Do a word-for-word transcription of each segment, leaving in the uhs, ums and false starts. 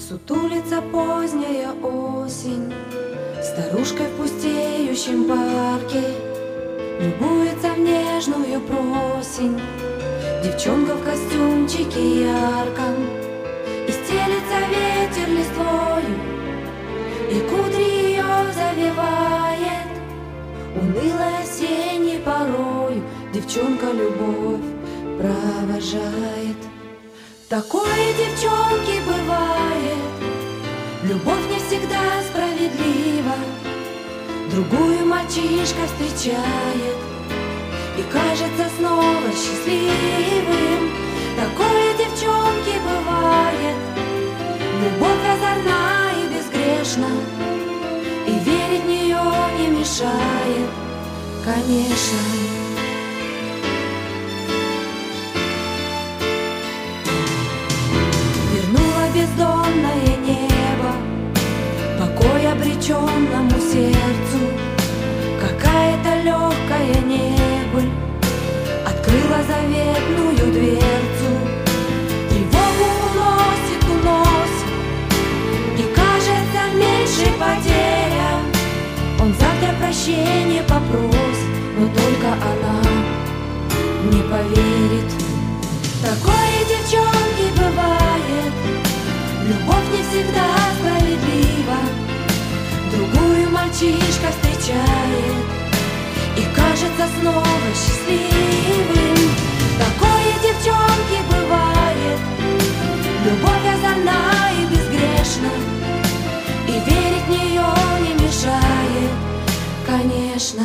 Сутулится поздняя осень, старушка в пустеющем парке любуется в нежную просень. Девчонка в костюмчике ярком, и стелится ветер листвою, и кудри ее завивает унылой осенней порою. Девчонка любовь провожает. Такое, девчонки, бывает, любовь не всегда справедлива. Другую мальчишка встречает и кажется снова счастливым. Такое, девчонки, бывает, любовь озорна и безгрешна, и верить в нее не мешает, конечно. Бездонное небо, покой обреченному сердцу. Какая-то легкая небыль открыла заветную дверцу. Тревогу уносит, уносит, и кажется меньше потеря. Он завтра прощения попросит, но только она не поверит. Такое, девчонки, бывает, любовь не всегда справедлива. Другую мальчишка встречает и кажется снова счастливым. Такое, девчонки, бывает, любовь озорна и безгрешна, и верить в нее не мешает, конечно.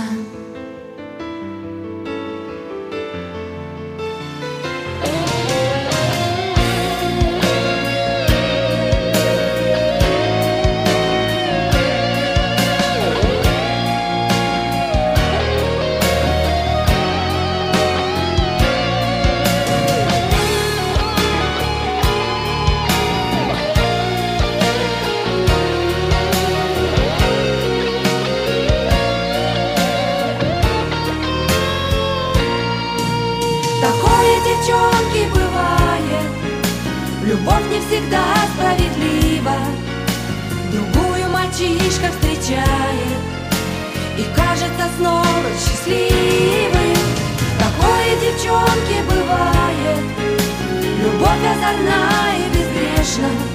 Девчонки, бывает, любовь не всегда справедлива. Другую мальчишка встречает и кажется снова счастливым. Такое, девчонки, бывает, любовь озорна и безгрешна,